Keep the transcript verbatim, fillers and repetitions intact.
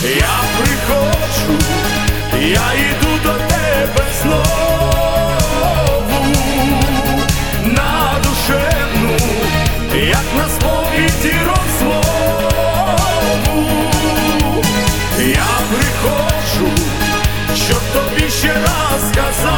Я приходжу, я йду до тебе знову, на душевну, як на сповіді розмову. Я приходжу, щоб тобі ще раз сказати: